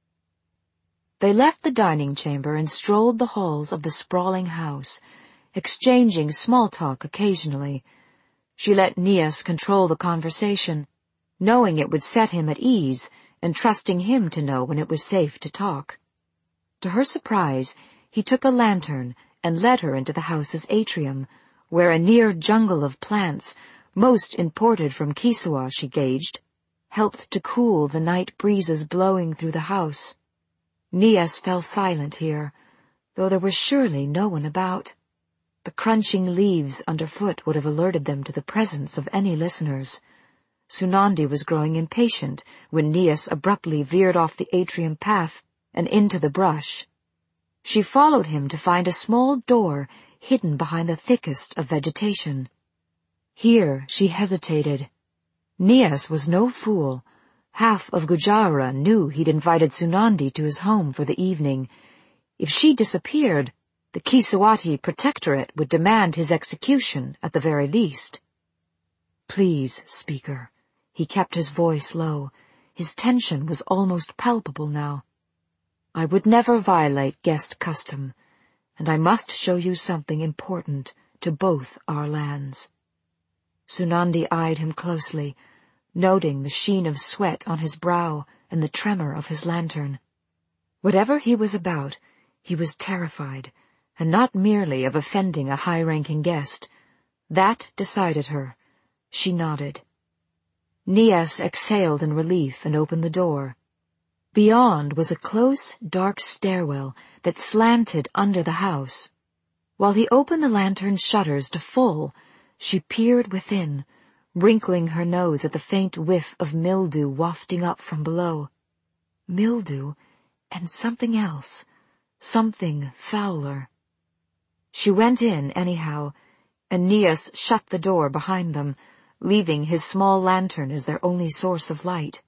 They left the dining chamber and strolled the halls of the sprawling house, exchanging small talk occasionally. She let Nias control the conversation, knowing it would set him at ease and trusting him to know when it was safe to talk. To her surprise, he took a lantern and led her into the house's atrium, where a near jungle of plants, most imported from Kisua, she gauged, helped to cool the night breezes blowing through the house. Nias fell silent here, though there was surely no one about. The crunching leaves underfoot would have alerted them to the presence of any listeners. Sunandi was growing impatient when Nias abruptly veered off the atrium path and into the brush. She followed him to find a small door hidden behind the thickest of vegetation. Here she hesitated. Nias was no fool. Half of Gujarat knew he'd invited Sunandi to his home for the evening. If she disappeared, the Kisawati Protectorate would demand his execution at the very least. "Please, Speaker." He kept his voice low. His tension was almost palpable now. "I would never violate guest custom, and I must show you something important to both our lands." Sunandi eyed him closely, noting the sheen of sweat on his brow and the tremor of his lantern. Whatever he was about, he was terrified, and not merely of offending a high-ranking guest. That decided her. She nodded. Nias exhaled in relief and opened the door. Beyond was a close, dark stairwell that slanted under the house. While he opened the lantern's shutters to full, she peered within, wrinkling her nose at the faint whiff of mildew wafting up from below. Mildew and something else, something fouler. She went in anyhow, and Nias shut the door behind them, leaving his small lantern as their only source of light.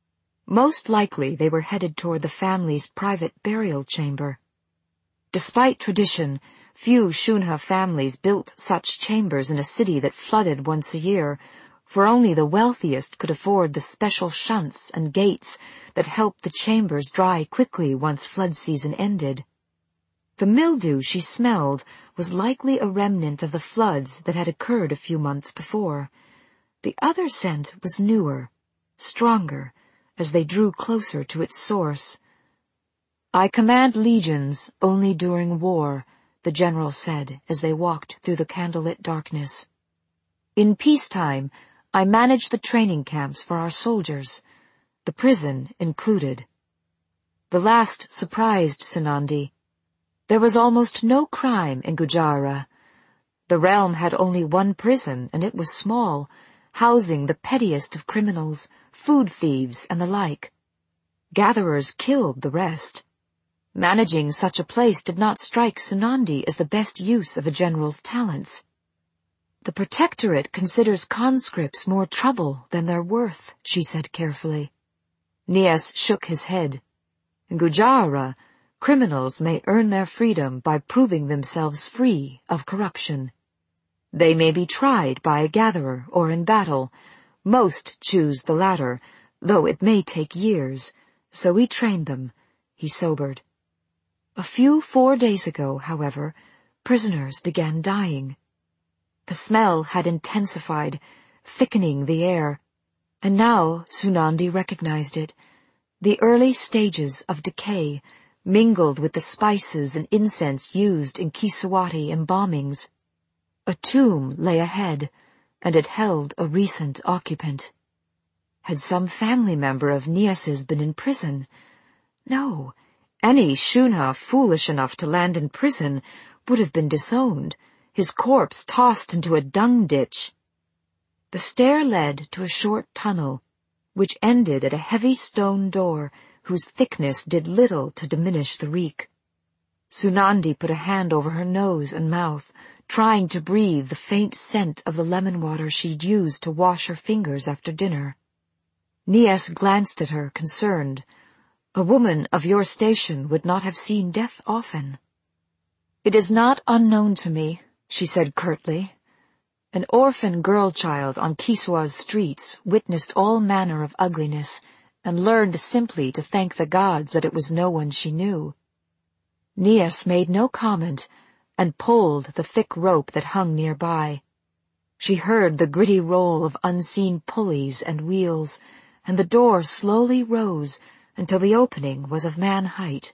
Most likely they were headed toward the family's private burial chamber. Despite tradition, few Shunha families built such chambers in a city that flooded once a year, for only the wealthiest could afford the special shunts and gates that helped the chambers dry quickly once flood season ended. The mildew she smelled was likely a remnant of the floods that had occurred a few months before. The other scent was newer, stronger, as they drew closer to its source. "I command legions only during war," the general said as they walked through the candlelit darkness. "In peacetime, I manage the training camps for our soldiers, the prison included." The last surprised Sunandi. There was almost no crime in Gujarat. The realm had only one prison, and it was small, housing the pettiest of criminals, food thieves, and the like. Gatherers killed the rest. Managing such a place did not strike Sunandi as the best use of a general's talents. The Protectorate considers conscripts more trouble than they're worth, she said carefully. Nias shook his head. In Gujarat, criminals may earn their freedom by proving themselves free of corruption. They may be tried by a gatherer or in battle. Most choose the latter, though it may take years, so we train them. He sobered. A few 4 days ago, however, prisoners began dying. The smell had intensified, thickening the air, and now Sunandi recognized it. The early stages of decay, mingled with the spices and incense used in Kisawati embalmings. A tomb lay ahead, and it held a recent occupant. Had some family member of Nias's been in prison? No, any Shunha foolish enough to land in prison would have been disowned, his corpse tossed into a dung ditch. The stair led to a short tunnel, which ended at a heavy stone door whose thickness did little to diminish the reek. Sunandi put a hand over her nose and mouth, trying to breathe the faint scent of the lemon water she'd used to wash her fingers after dinner. Nias glanced at her, concerned. A woman of your station would not have seen death often. It is not unknown to me, she said curtly. An orphan girl-child on Kiswa's streets witnessed all manner of ugliness and learned simply to thank the gods that it was no one she knew. Nias made no comment and pulled the thick rope that hung nearby. She heard the gritty roll of unseen pulleys and wheels, and the door slowly rose until the opening was of man-height.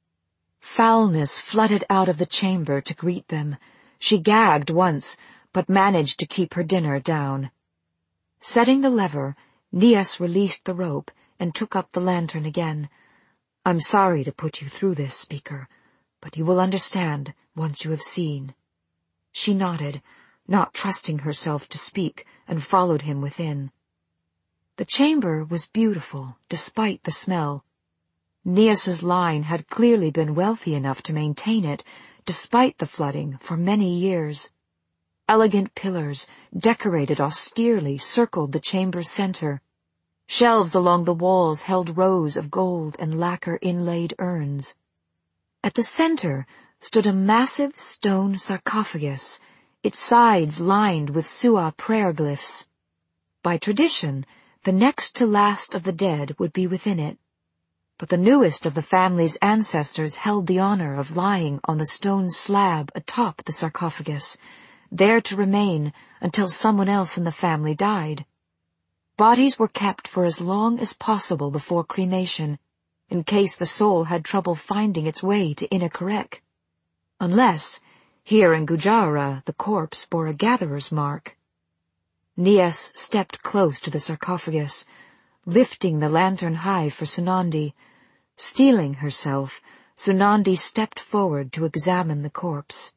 Foulness flooded out of the chamber to greet them. She gagged once, but managed to keep her dinner down. Setting the lever, Nias released the rope and took up the lantern again. I'm sorry to put you through this, Speaker, but you will understand once you have seen. She nodded, not trusting herself to speak, and followed him within. The chamber was beautiful, despite the smell. Nias's line had clearly been wealthy enough to maintain it, despite the flooding, for many years. Elegant pillars, decorated austerely, circled the chamber's center. Shelves along the walls held rows of gold and lacquer-inlaid urns. At the center stood a massive stone sarcophagus, its sides lined with Suwa prayer glyphs. By tradition, the next to last of the dead would be within it, but the newest of the family's ancestors held the honor of lying on the stone slab atop the sarcophagus, there to remain until someone else in the family died. Bodies were kept for as long as possible before cremation, in case the soul had trouble finding its way to Inakarek. Unless, here in Gujarat, the corpse bore a gatherer's mark. Nias stepped close to the sarcophagus, lifting the lantern high for Sunandi. Steeling herself, Sunandi stepped forward to examine the corpse.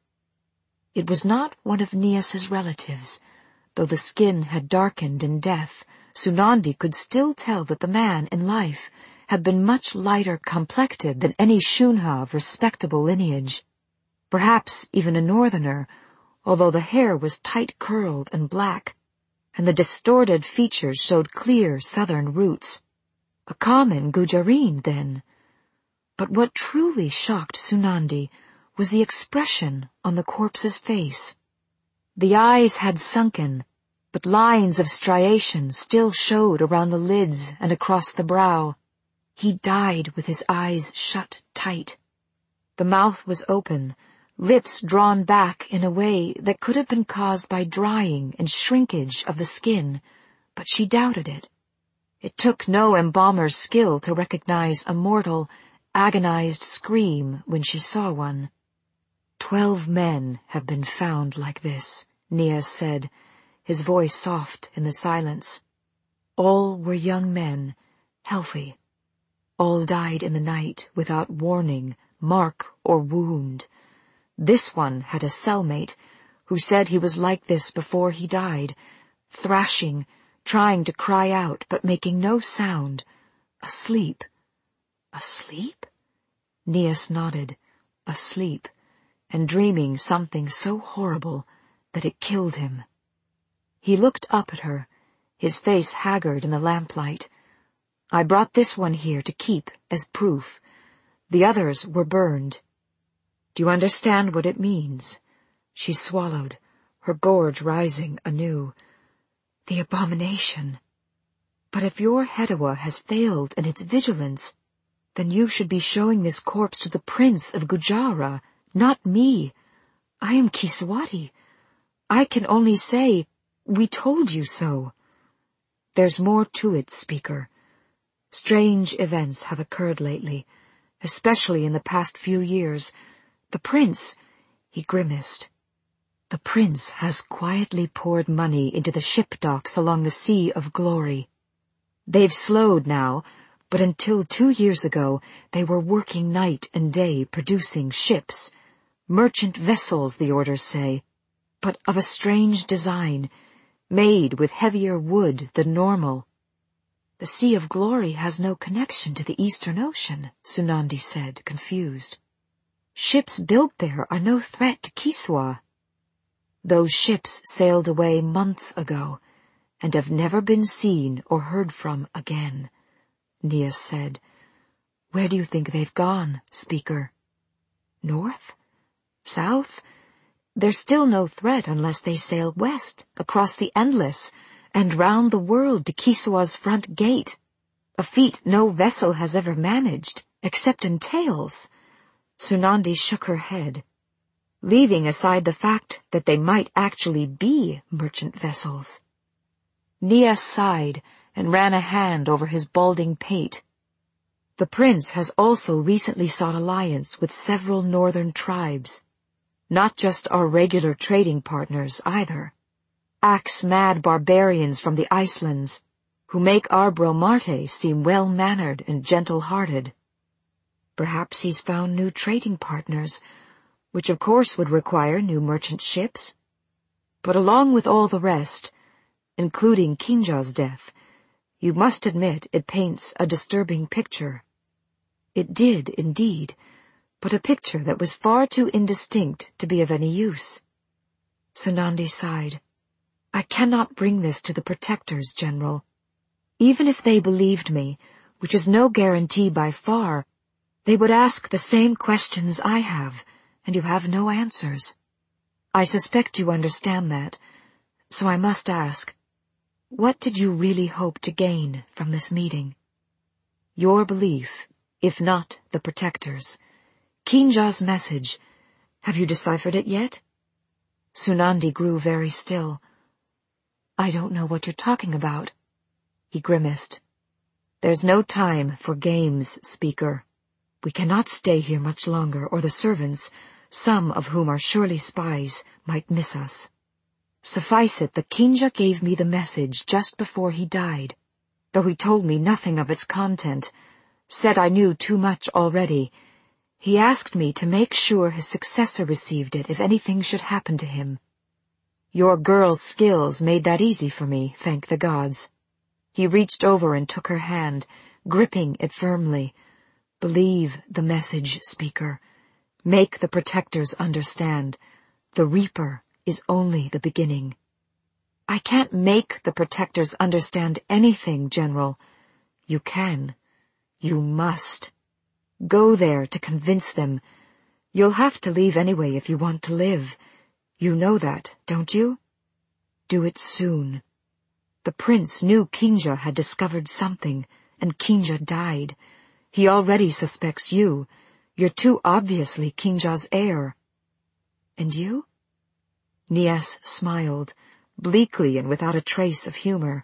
It was not one of Nias's relatives. Though the skin had darkened in death, Sunandi could still tell that the man, in life, had been much lighter complected than any Shunha of respectable lineage. Perhaps even a northerner, although the hair was tight-curled and black, and the distorted features showed clear southern roots. A common Gujareen, then. But what truly shocked Sunandi was the expression on the corpse's face. The eyes had sunken, but lines of striation still showed around the lids and across the brow. He died with his eyes shut tight. The mouth was open, lips drawn back in a way that could have been caused by drying and shrinkage of the skin, but she doubted it. It took no embalmer's skill to recognize a mortal, agonized scream when she saw one. 12 men have been found like this, Nias said, his voice soft in the silence. All were young men, healthy. All died in the night without warning mark, or wound. This one had a cellmate who said he was like this before he died, thrashing, trying to cry out but making no sound, asleep. Asleep? Neas nodded, asleep, and dreaming something so horrible that it killed him. He looked up at her, his face haggard in the lamplight. I brought this one here to keep as proof. The others were burned. Do you understand what it means? She swallowed, her gorge rising anew. The abomination. But if your Hedawah has failed in its vigilance, then you should be showing this corpse to the prince of Gujarra, not me. I am Kiswati. I can only say, we told you so. There's more to it, speaker. Strange events have occurred lately, especially in the past few years. The prince, he grimaced. The prince has quietly poured money into the ship docks along the Sea of Glory. They've slowed now, but until 2 years ago they were working night and day producing ships. Merchant vessels, the orders say, but of a strange design, made with heavier wood than normal. The Sea of Glory has no connection to the Eastern Ocean, Sunandi said, confused. Ships built there are no threat to Kiswa. Those ships sailed away months ago, and have never been seen or heard from again, Neas said. Where do you think they've gone, speaker? North? South? There's still no threat unless they sail west, across the Endless, and round the world to Kiswa's front gate, a feat no vessel has ever managed, except in tales. Sunandi shook her head. Leaving aside the fact that they might actually be merchant vessels. Neas sighed and ran a hand over his balding pate. The prince has also recently sought alliance with several northern tribes. Not just our regular trading partners, either. Axe-mad barbarians from the Icelands, who make our Bromarte seem well-mannered and gentle-hearted. Perhaps he's found new trading partners, which of course would require new merchant ships. But along with all the rest, including Kinja's death, you must admit it paints a disturbing picture. It did, indeed, but a picture that was far too indistinct to be of any use. Sunandi sighed. I cannot bring this to the protectors, General. Even if they believed me, which is no guarantee by far, they would ask the same questions I have, and you have no answers. I suspect you understand that, so I must ask, what did you really hope to gain from this meeting? Your belief, if not the protectors'. Kinja's message. Have you deciphered it yet? Sunandi grew very still. I don't know what you're talking about. He grimaced. There's no time for games, speaker. We cannot stay here much longer, or the servants, some of whom are surely spies, might miss us. Suffice it that Kinja gave me the message just before he died, though he told me nothing of its content, said I knew too much already. He asked me to make sure his successor received it if anything should happen to him. Your girl's skills made that easy for me, thank the gods. He reached over and took her hand, gripping it firmly. Believe the message, speaker. Make the protectors understand. The Reaper is only the beginning. I can't make the protectors understand anything, General. You can. You must. Go there to convince them. You'll have to leave anyway if you want to live. You know that, don't you? Do it soon. The prince knew Kinja had discovered something, and Kinja died. He already suspects you. You're too obviously Kinja's heir. And you? Neas smiled, bleakly and without a trace of humor.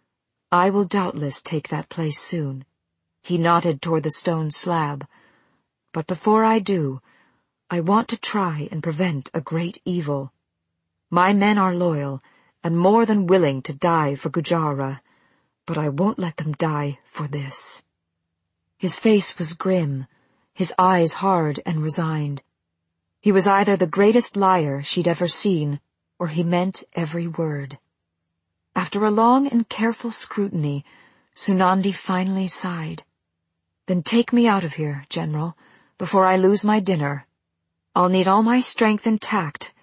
I will doubtless take that place soon. He nodded toward the stone slab. But before I do, I want to try and prevent a great evil. My men are loyal and more than willing to die for Gujarra, but I won't let them die for this. His face was grim, his eyes hard and resigned. He was either the greatest liar she'd ever seen, or he meant every word. After a long and careful scrutiny, Sunandi finally sighed. "Then take me out of here, General, before I lose my dinner. I'll need all my strength and tact